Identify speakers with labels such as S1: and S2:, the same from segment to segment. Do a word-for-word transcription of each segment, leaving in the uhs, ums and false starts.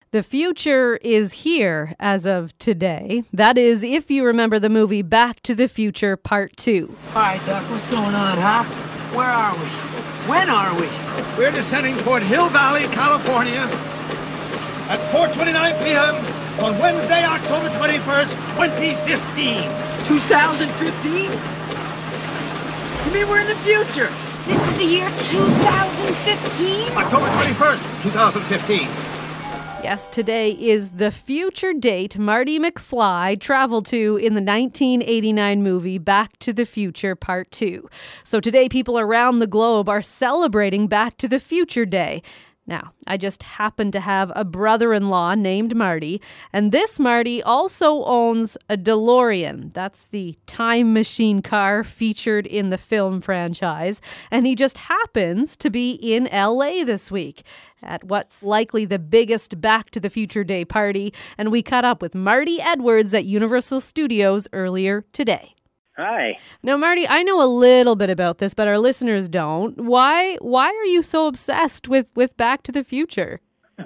S1: The future is here as of today. That is, if you remember the movie Back to the Future Part two.
S2: All right, Doc, what's going on, huh? Where are we? When are we?
S3: We're descending toward Hill Valley, California at four twenty-nine p.m. on Wednesday, October twenty-first, twenty fifteen.
S2: twenty fifteen? You mean we're in the future?
S4: This is the year two thousand fifteen?
S3: October twenty-first, twenty fifteen.
S1: Yes, today is the future date Marty McFly traveled to in the nineteen eighty-nine movie Back to the Future Part two. So today people around the globe are celebrating Back to the Future Day. Now, I just happen to have a brother-in-law named Marty, and this Marty also owns a DeLorean. That's the time machine car featured in the film franchise, and he just happens to be in L A this week at what's likely the biggest Back to the Future Day party, and we caught up with Marty Edwards at Universal Studios earlier today.
S5: Hi.
S1: Now, Marty, I know a little bit about this, but our listeners don't. Why why are you so obsessed with, with Back to the Future?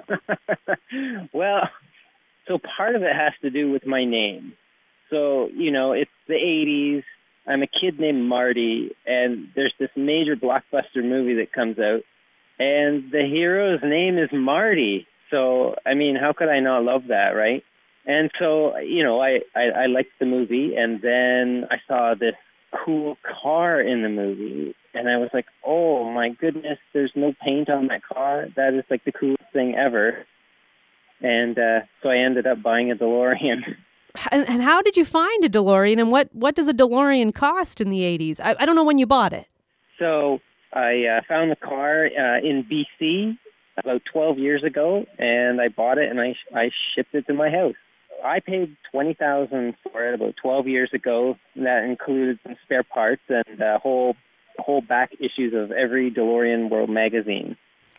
S5: Well, so part of it has to do with my name. So, you know, it's the eighties. I'm a kid named Marty, and there's this major blockbuster movie that comes out, and the hero's name is Marty. So, I mean, how could I not love that, right? And so, you know, I, I, I liked the movie, and then I saw this cool car in the movie, and I was like, oh, my goodness, there's no paint on that car. That is, like, the coolest thing ever. And uh, so I ended up buying a DeLorean.
S1: And, and how did you find a DeLorean, and what, what does a DeLorean cost in the eighties? I, I don't know when you bought it.
S5: So I uh, found the car uh, in B C about twelve years ago, and I bought it, and I, I shipped it to my house. I paid twenty thousand dollars for it about twelve years ago. That included some spare parts and a whole whole back issues of every DeLorean World magazine.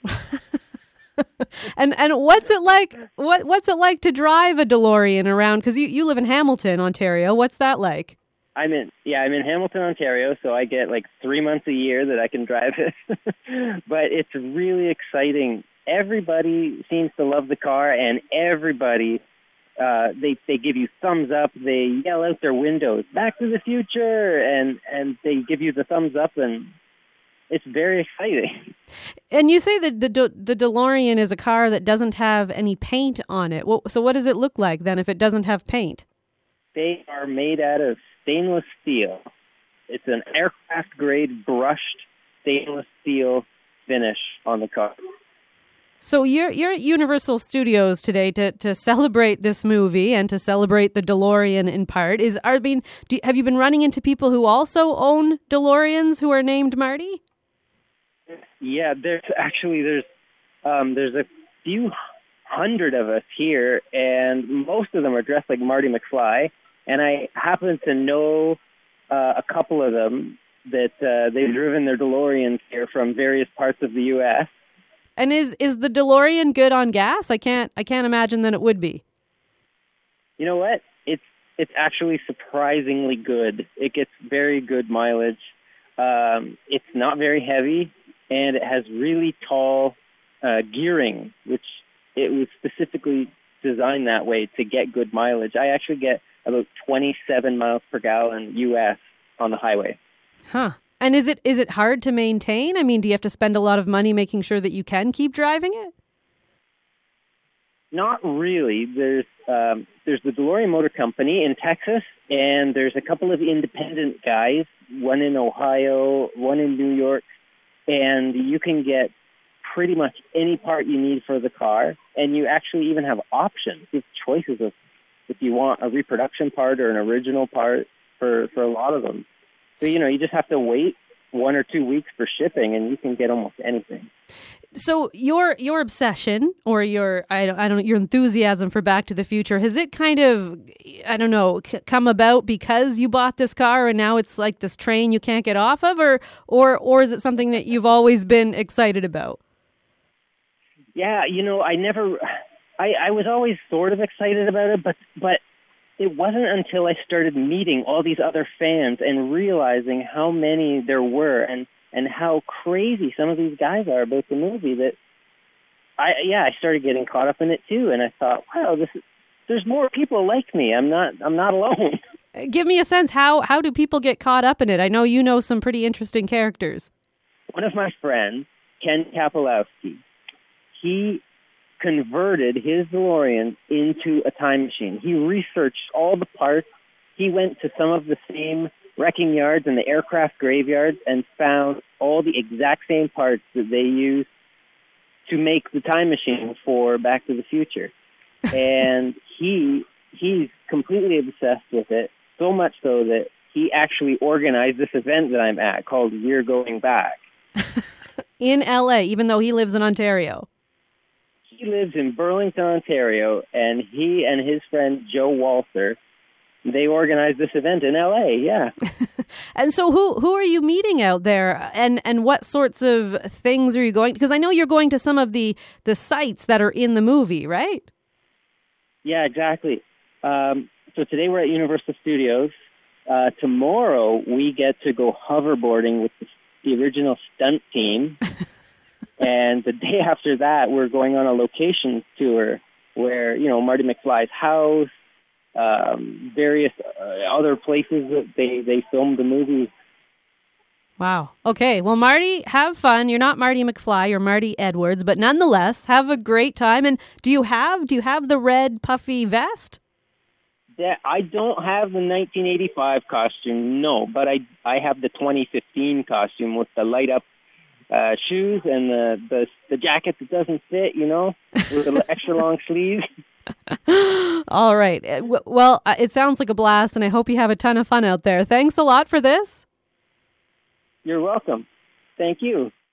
S1: and and what's it like? What what's it like to drive a DeLorean around? Because you, you live in Hamilton, Ontario. What's that like?
S5: I'm in yeah, I'm in Hamilton, Ontario, so I get like three months a year that I can drive it. But it's really exciting. Everybody seems to love the car, and everybody. Uh, they they give you thumbs up. They yell out their windows, "Back to the Future," and and they give you the thumbs up, and it's very exciting.
S1: And you say that the De- the DeLorean is a car that doesn't have any paint on it. Well, so what does it look like then if it doesn't have paint?
S5: They are made out of stainless steel. It's an aircraft grade brushed stainless steel finish on the car.
S1: So you're you're at Universal Studios today to, to celebrate this movie and to celebrate the DeLorean in part. Is I mean, do, have you been running into people who also own DeLoreans who are named Marty?
S5: Yeah, there's actually there's um, there's a few hundred of us here, and most of them are dressed like Marty McFly. And I happen to know uh, a couple of them that uh, they've driven their DeLoreans here from various parts of the U S
S1: And is is the DeLorean good on gas? I can't I can't imagine that it would be.
S5: You know what? It's it's actually surprisingly good. It gets very good mileage. Um, it's not very heavy, and it has really tall uh, gearing, which it was specifically designed that way to get good mileage. I actually get about twenty-seven miles per gallon U S on the highway.
S1: Huh. And is it is it hard to maintain? I mean, do you have to spend a lot of money making sure that you can keep driving it?
S5: Not really. There's um, there's the DeLorean Motor Company in Texas, and there's a couple of independent guys, one in Ohio, one in New York, and you can get pretty much any part you need for the car, and you actually even have options. You have choices of if you want a reproduction part or an original part for, for a lot of them. So, you know, you just have to wait one or two weeks for shipping, and you can get almost anything.
S1: So your your obsession or your I don't, I don't know your enthusiasm for Back to the Future, has it kind of I don't know c- come about because you bought this car and now it's like this train you can't get off of, or or or is it something that you've always been excited about?
S5: Yeah, you know, I never I, I was always sort of excited about it, but but it wasn't until I started meeting all these other fans and realizing how many there were and and how crazy some of these guys are about the movie that I yeah, I started getting caught up in it too, and I thought, wow, this is, there's more people like me. I'm not I'm not alone.
S1: Give me a sense, how how do people get caught up in it? I know you know some pretty interesting characters.
S5: One of my friends, Ken Kapolowski, he converted his DeLorean into a time machine. He researched all the parts. He went to some of the same wrecking yards and the aircraft graveyards and found all the exact same parts that they used to make the time machine for Back to the Future. And he he's completely obsessed with it, so much so that he actually organized this event that I'm at called We're Going Back.
S1: In L A, even though he lives in Ontario.
S5: He lives in Burlington, Ontario, and he and his friend Joe Walter, they organized this event in L A, yeah.
S1: And so who who are you meeting out there, and, and what sorts of things are you going? Because I know you're going to some of the, the sites that are in the movie, right?
S5: Yeah, exactly. Um, so today we're at Universal Studios. Uh, tomorrow we get to go hoverboarding with the, the original stunt team. And the day after that, we're going on a location tour where, you know, Marty McFly's house, um, various uh, other places that they, they filmed the movie.
S1: Wow. Okay. Well, Marty, have fun. You're not Marty McFly, you're Marty Edwards, but nonetheless, have a great time. And do you have do you have the red puffy vest?
S5: Yeah, I don't have the nineteen eighty-five costume, no, but I I have the twenty fifteen costume with the light up uh, shoes and the, the the jacket that doesn't fit, you know, with the extra long sleeves.
S1: All right. Well, it sounds like a blast, and I hope you have a ton of fun out there. Thanks a lot for this.
S5: You're welcome. Thank you.